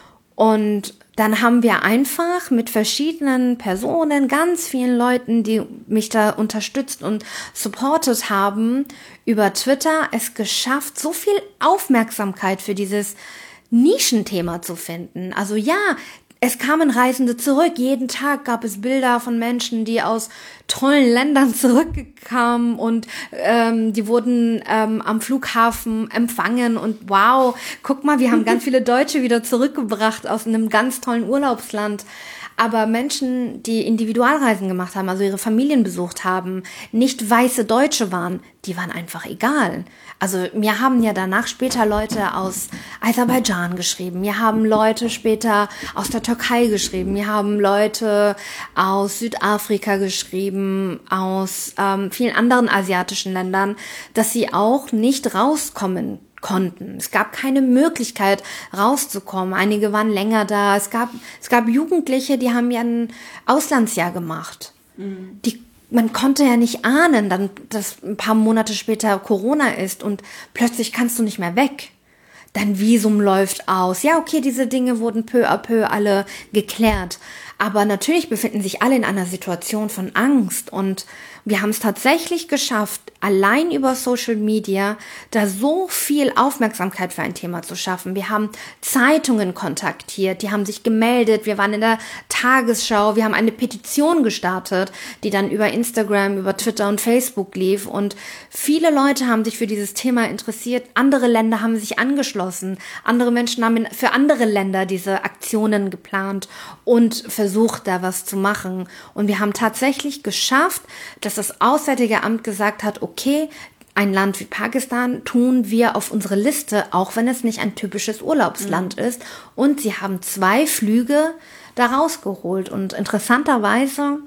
Und dann haben wir einfach mit verschiedenen Personen, ganz vielen Leuten, die mich da unterstützt und supportet haben, über Twitter es geschafft, so viel Aufmerksamkeit für dieses Nischenthema zu finden. Also ja, es kamen Reisende zurück. Jeden Tag gab es Bilder von Menschen, die aus tollen Ländern zurückkamen und die wurden am Flughafen empfangen und wow, guck mal, wir haben ganz viele Deutsche wieder zurückgebracht aus einem ganz tollen Urlaubsland. Aber Menschen, die Individualreisen gemacht haben, also ihre Familien besucht haben, nicht weiße Deutsche waren, die waren einfach egal. Also mir haben ja danach später Leute aus Aserbaidschan geschrieben, mir haben Leute später aus der Türkei geschrieben, mir haben Leute aus Südafrika geschrieben, aus vielen anderen asiatischen Ländern, dass sie auch nicht rauskommen konnten. Es gab keine Möglichkeit rauszukommen. Einige waren länger da. Es gab Jugendliche, die haben ja ein Auslandsjahr gemacht. Mhm. Man konnte ja nicht ahnen, dass ein paar Monate später Corona ist und plötzlich kannst du nicht mehr weg. Dein Visum läuft aus. Ja, okay, diese Dinge wurden peu à peu alle geklärt. Aber natürlich befinden sich alle in einer Situation von Angst und wir haben es tatsächlich geschafft, allein über Social Media da so viel Aufmerksamkeit für ein Thema zu schaffen. Wir haben Zeitungen kontaktiert, die haben sich gemeldet, wir waren in der Tagesschau, wir haben eine Petition gestartet, die dann über Instagram, über Twitter und Facebook lief und viele Leute haben sich für dieses Thema interessiert, andere Länder haben sich angeschlossen, andere Menschen haben für andere Länder diese Aktionen geplant und versucht, da was zu machen. Und wir haben tatsächlich geschafft, dass das Auswärtige Amt gesagt hat, okay, ein Land wie Pakistan tun wir auf unsere Liste, auch wenn es nicht ein typisches Urlaubsland ist. Und sie haben 2 Flüge da rausgeholt. Und interessanterweise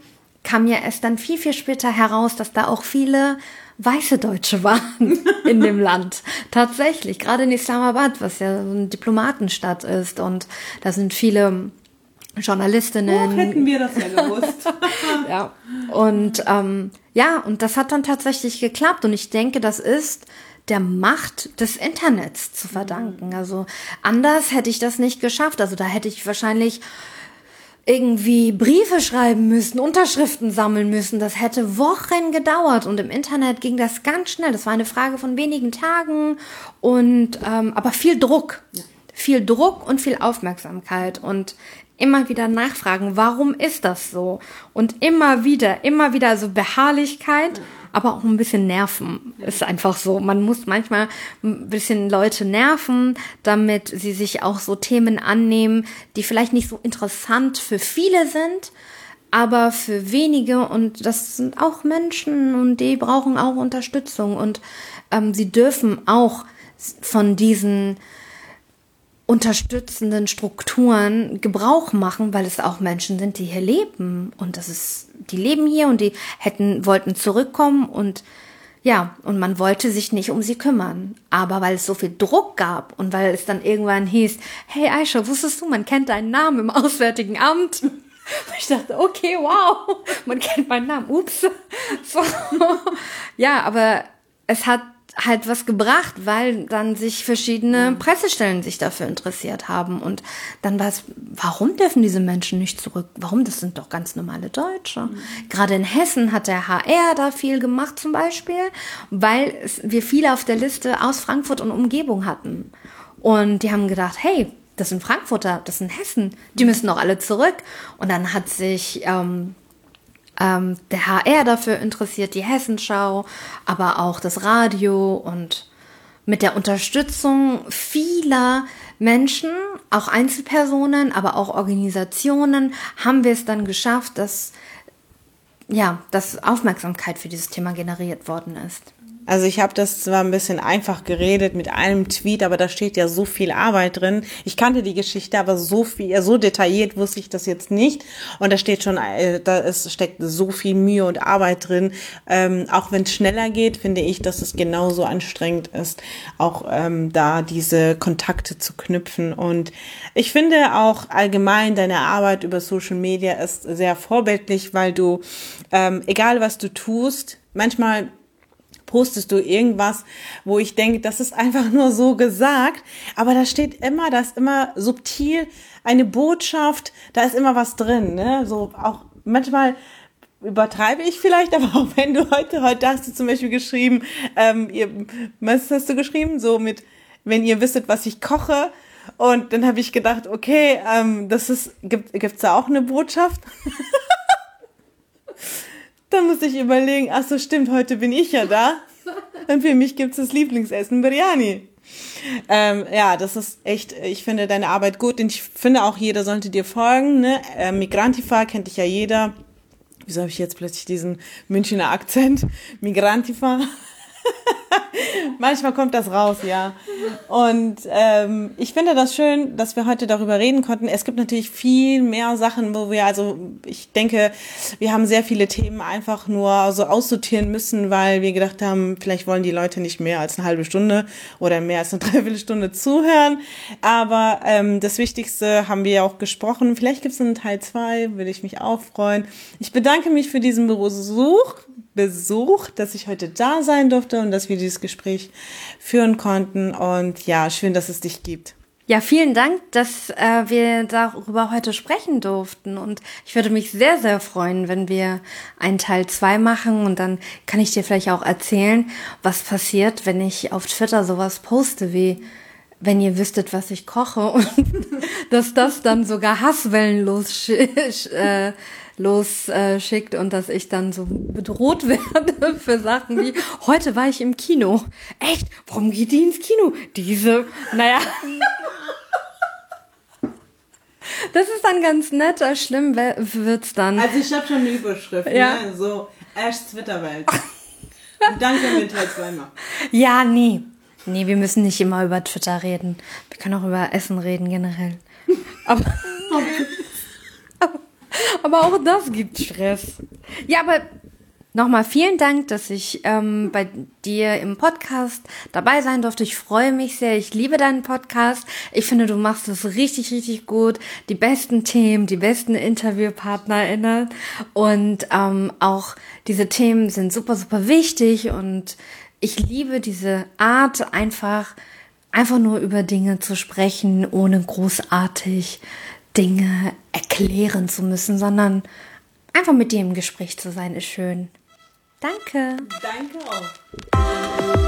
kam mir erst dann viel, viel später heraus, dass da auch viele weiße Deutsche waren in dem Land. Tatsächlich, gerade in Islamabad, was ja so eine Diplomatenstadt ist. Und da sind viele Journalistinnen. Hätten wir das ja gewusst. Ja. Und und das hat dann tatsächlich geklappt. Und ich denke, das ist der Macht des Internets zu verdanken. Also anders hätte ich das nicht geschafft. Also da hätte ich wahrscheinlich irgendwie Briefe schreiben müssen, Unterschriften sammeln müssen. Das hätte Wochen gedauert und im Internet ging das ganz schnell. Das war eine Frage von wenigen Tagen und aber viel Druck. Ja. Viel Druck und viel Aufmerksamkeit und immer wieder nachfragen, warum ist das so? Und immer wieder, also Beharrlichkeit, aber auch ein bisschen Nerven. Ist einfach so. Man muss manchmal ein bisschen Leute nerven, damit sie sich auch so Themen annehmen, die vielleicht nicht so interessant für viele sind, aber für wenige. Und das sind auch Menschen und die brauchen auch Unterstützung. Und sie dürfen auch von diesen unterstützenden Strukturen Gebrauch machen, weil es auch Menschen sind, die hier leben und die leben hier und die wollten zurückkommen und man wollte sich nicht um sie kümmern. Aber weil es so viel Druck gab und weil es dann irgendwann hieß, hey Aisha, wusstest du, man kennt deinen Namen im Auswärtigen Amt? Ich dachte, okay, wow, man kennt meinen Namen, ups. So. Ja, aber es hat halt was gebracht, weil dann sich verschiedene Pressestellen sich dafür interessiert haben und dann war es, warum dürfen diese Menschen nicht zurück? Warum? Das sind doch ganz normale Deutsche. Gerade in Hessen hat der HR da viel gemacht zum Beispiel, weil wir viele auf der Liste aus Frankfurt und Umgebung hatten und die haben gedacht, hey, das sind Frankfurter, das sind Hessen, die müssen doch alle zurück und dann hat sich der HR dafür interessiert, die Hessenschau, aber auch das Radio und mit der Unterstützung vieler Menschen, auch Einzelpersonen, aber auch Organisationen, haben wir es dann geschafft, dass Aufmerksamkeit für dieses Thema generiert worden ist. Also ich habe das zwar ein bisschen einfach geredet mit einem Tweet, aber da steht ja so viel Arbeit drin. Ich kannte die Geschichte, aber so detailliert wusste ich das jetzt nicht. Und da steht schon, steckt so viel Mühe und Arbeit drin. Auch wenn es schneller geht, finde ich, dass es genauso anstrengend ist, auch da diese Kontakte zu knüpfen. Und ich finde auch allgemein deine Arbeit über Social Media ist sehr vorbildlich, weil du, egal was du tust, manchmal postest du irgendwas, wo ich denke, das ist einfach nur so gesagt, aber da ist immer subtil eine Botschaft, da ist immer was drin, ne? So auch manchmal übertreibe ich vielleicht, aber auch wenn du heute hast du zum Beispiel geschrieben, was hast du geschrieben? So mit, wenn ihr wisstet, was ich koche, und dann habe ich gedacht, okay, gibt's da auch eine Botschaft? Dann muss ich überlegen, ach so, stimmt, heute bin ich ja da. Und für mich gibt's das Lieblingsessen Biryani. Das ist echt, ich finde deine Arbeit gut und ich finde auch, jeder sollte dir folgen, ne? Migrantifa kennt dich ja jeder. Wieso habe ich jetzt plötzlich diesen Münchner Akzent? Migrantifa. Manchmal kommt das raus, ja. Und ich finde das schön, dass wir heute darüber reden konnten. Es gibt natürlich viel mehr Sachen, ich denke, wir haben sehr viele Themen einfach nur so aussortieren müssen, weil wir gedacht haben, vielleicht wollen die Leute nicht mehr als eine halbe Stunde oder mehr als eine Dreiviertelstunde zuhören. Aber das Wichtigste haben wir ja auch gesprochen. Vielleicht gibt es einen Teil 2, würde ich mich auch freuen. Ich bedanke mich für diesen Besuch, dass ich heute da sein durfte und dass wir dieses Gespräch führen konnten. Und ja, schön, dass es dich gibt. Ja, vielen Dank, dass wir darüber heute sprechen durften. Und ich würde mich sehr, sehr freuen, wenn wir einen Teil 2 machen. Und dann kann ich dir vielleicht auch erzählen, was passiert, wenn ich auf Twitter sowas poste wie, wenn ihr wüsstet, was ich koche. Und dass das dann sogar Hasswellen losschickt und dass ich dann so bedroht werde für Sachen wie, heute war ich im Kino. Echt? Warum geht die ins Kino? Naja. Das ist dann ganz nett, schlimm wird's dann. Also ich habe schon eine Überschrift, ja. Ne? So, Ashs Twitter-Welt. Und dann können wir Teil 2 machen. Ja, nee. Nee, wir müssen nicht immer über Twitter reden. Wir können auch über Essen reden generell. Aber auch das gibt Stress. Ja, aber nochmal vielen Dank, dass ich bei dir im Podcast dabei sein durfte. Ich freue mich sehr. Ich liebe deinen Podcast. Ich finde, du machst es richtig, richtig gut. Die besten Themen, die besten InterviewpartnerInnen. Und auch diese Themen sind super, super wichtig. Und ich liebe diese Art, einfach nur über Dinge zu sprechen, ohne großartig Dinge erklären zu müssen, sondern einfach mit dir im Gespräch zu sein, ist schön. Danke. Danke auch.